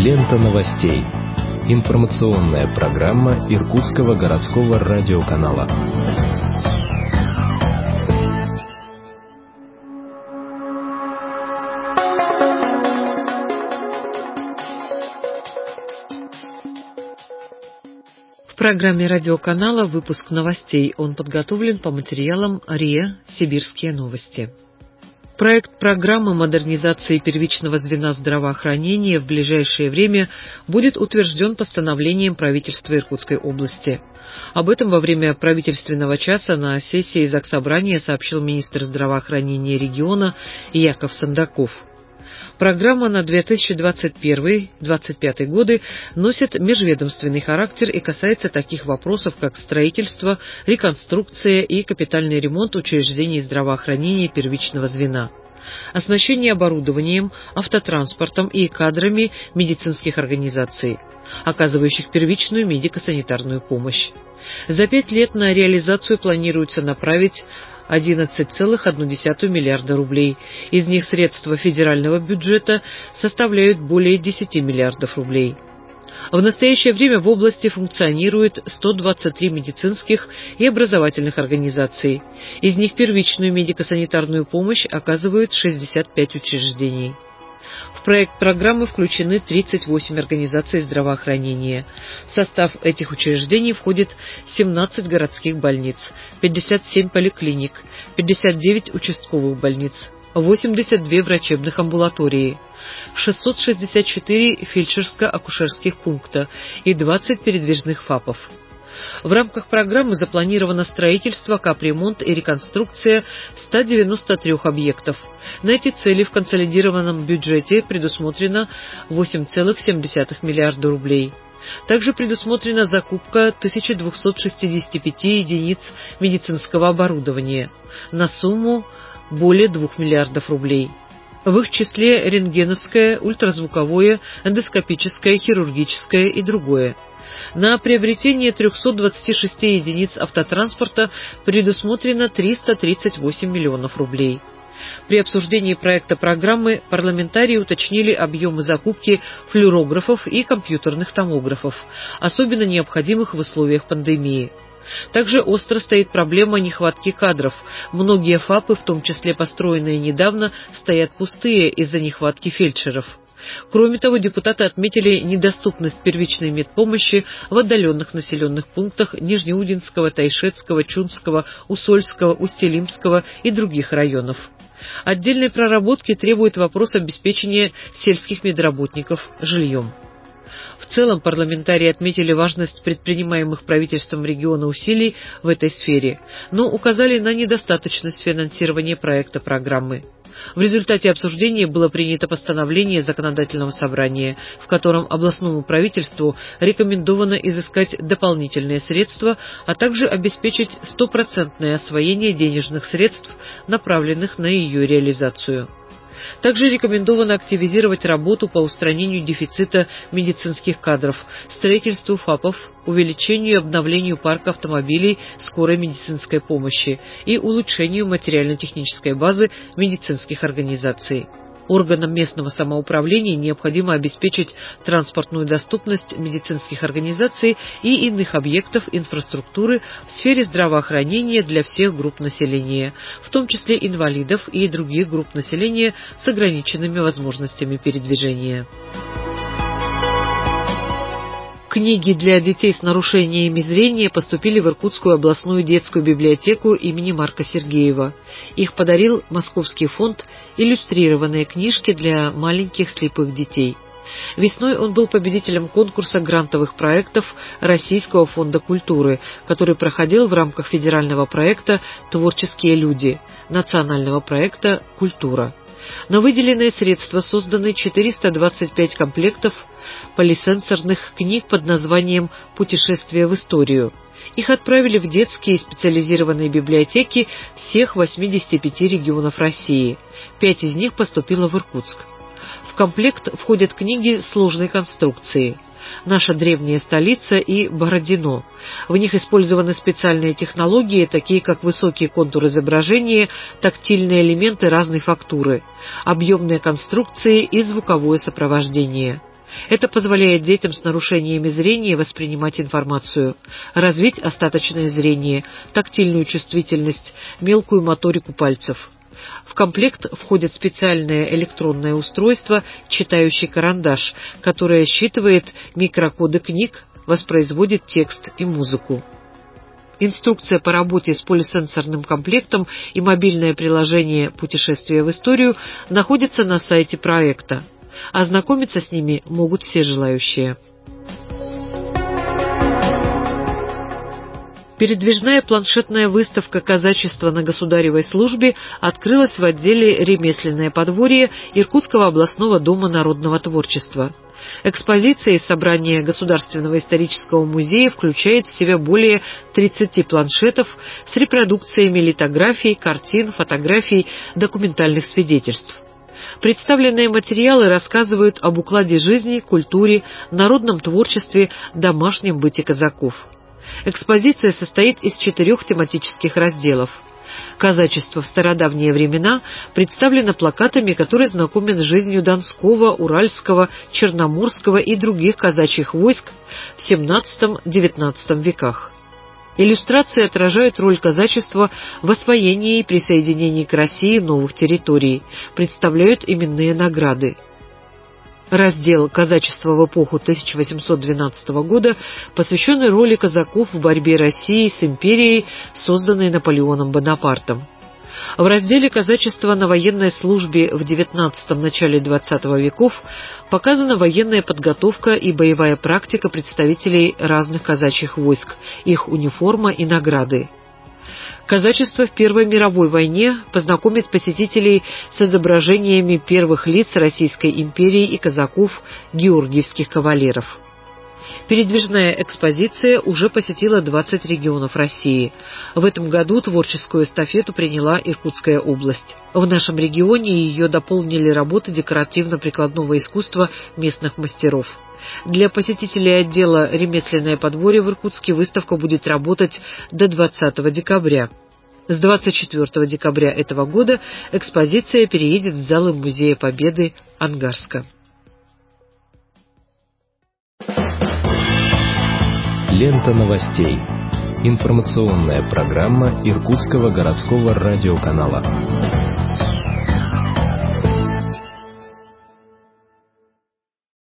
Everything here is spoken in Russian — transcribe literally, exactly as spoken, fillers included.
Лента новостей. Информационная программа Иркутского городского радиоканала. В программе радиоканала выпуск новостей. Он подготовлен по материалам РИА «Сибирские новости». Проект программы модернизации первичного звена здравоохранения в ближайшее время будет утвержден постановлением правительства Иркутской области. Об этом во время правительственного часа на сессии Заксобрания сообщил министр здравоохранения региона Яков Сандаков. Программа на две тысячи двадцать первый — две тысячи двадцать пятый годы носит межведомственный характер и касается таких вопросов, как строительство, реконструкция и капитальный ремонт учреждений здравоохранения первичного звена, оснащение оборудованием, автотранспортом и кадрами медицинских организаций, оказывающих первичную медико-санитарную помощь. За пять лет на реализацию планируется направить одиннадцать целых одну десятую миллиарда рублей. Из них средства федерального бюджета составляют более десяти миллиардов рублей. В настоящее время в области функционирует сто двадцать три медицинских и образовательных организаций. Из них первичную медико-санитарную помощь оказывают шестьдесят пять учреждений. В проект программы включены тридцать восемь организаций здравоохранения. В состав этих учреждений входит семнадцать городских больниц, пятьдесят семь поликлиник, пятьдесят девять участковых больниц, восемьдесят две врачебных амбулатории, шестьсот шестьдесят четыре фельдшерско-акушерских пункта и двадцать передвижных ФАПов. В рамках программы запланировано строительство, капремонт и реконструкция ста девяноста трёх объектов. На эти цели в консолидированном бюджете предусмотрено восемь целых семь десятых миллиарда рублей. Также предусмотрена закупка тысячи двухсот шестидесяти пяти единиц медицинского оборудования на сумму более двух миллиардов рублей. В их числе рентгеновское, ультразвуковое, эндоскопическое, хирургическое и другое. На приобретение трехсот двадцати шести единиц автотранспорта предусмотрено триста тридцать восемь миллионов рублей. При обсуждении проекта программы парламентарии уточнили объемы закупки флюорографов и компьютерных томографов, особенно необходимых в условиях пандемии. Также остро стоит проблема нехватки кадров. Многие ФАПы, в том числе построенные недавно, стоят пустые из-за нехватки фельдшеров. Кроме того, депутаты отметили недоступность первичной медпомощи в отдаленных населенных пунктах Нижнеудинского, Тайшетского, Чунского, Усольского, Усть-Илимского и других районов. Отдельной проработки требует вопрос обеспечения сельских медработников жильем. В целом парламентарии отметили важность предпринимаемых правительством региона усилий в этой сфере, но указали на недостаточность финансирования проекта программы. В результате обсуждения было принято постановление Законодательного собрания, в котором областному правительству рекомендовано изыскать дополнительные средства, а также обеспечить стопроцентное освоение денежных средств, направленных на ее реализацию. Также рекомендовано активизировать работу по устранению дефицита медицинских кадров, строительству ФАПов, увеличению и обновлению парка автомобилей скорой медицинской помощи и улучшению материально-технической базы медицинских организаций. Органам местного самоуправления необходимо обеспечить транспортную доступность медицинских организаций и иных объектов инфраструктуры в сфере здравоохранения для всех групп населения, в том числе инвалидов и других групп населения с ограниченными возможностями передвижения. Книги для детей с нарушениями зрения поступили в Иркутскую областную детскую библиотеку имени Марка Сергеева. Их подарил Московский фонд «Иллюстрированные книжки для маленьких слепых детей». Весной он был победителем конкурса грантовых проектов Российского фонда культуры, который проходил в рамках федерального проекта «Творческие люди», национального проекта «Культура». На выделенные средства созданы четыреста двадцать пять комплектов полисенсорных книг под названием «Путешествие в историю». Их отправили в детские и специализированные библиотеки всех восьмидесяти пяти регионов России. Пять из них поступило в Иркутск. В комплект входят книги сложной конструкции «Наша древняя столица» и «Бородино». В них использованы специальные технологии, такие как высокий контур изображения, тактильные элементы разной фактуры, объемные конструкции и звуковое сопровождение. Это позволяет детям с нарушениями зрения воспринимать информацию, развить остаточное зрение, тактильную чувствительность, мелкую моторику пальцев. В комплект входит специальное электронное устройство «Читающий карандаш», которое считывает микрокоды книг, воспроизводит текст и музыку. Инструкция по работе с полисенсорным комплектом и мобильное приложение «Путешествие в историю» находятся на сайте проекта. Ознакомиться с ними могут все желающие. Передвижная планшетная выставка казачества на государевой службе открылась в отделе «Ремесленное подворье» Иркутского областного дома народного творчества. Экспозиция из собрания Государственного исторического музея включает в себя более тридцати планшетов с репродукциями литографий, картин, фотографий, документальных свидетельств. Представленные материалы рассказывают об укладе жизни, культуре, народном творчестве, домашнем быте казаков. Экспозиция состоит из четырех тематических разделов. Казачество в стародавние времена представлено плакатами, которые знакомят с жизнью Донского, Уральского, Черноморского и других казачьих войск в семнадцатом-девятнадцатом веках. Иллюстрации отражают роль казачества в освоении и присоединении к России новых территорий, представляют именные награды. Раздел «Казачество в эпоху тысяча восемьсот двенадцатого года» посвящен роли казаков в борьбе России с империей, созданной Наполеоном Бонапартом. В разделе «Казачество на военной службе в девятнадцатом – начале двадцатого веков» показана военная подготовка и боевая практика представителей разных казачьих войск, их униформа и награды. Казачество в Первой мировой войне познакомит посетителей с изображениями первых лиц Российской империи и казаков, георгиевских кавалеров. Передвижная экспозиция уже посетила двадцать регионов России. В этом году творческую эстафету приняла Иркутская область. В нашем регионе ее дополнили работы декоративно-прикладного искусства местных мастеров. Для посетителей отдела «Ремесленное подворье» в Иркутске выставка будет работать до двадцатого декабря. С двадцать четвёртого декабря этого года экспозиция переедет в залы Музея Победы Ангарска. Лента новостей. Информационная программа Иркутского городского радиоканала.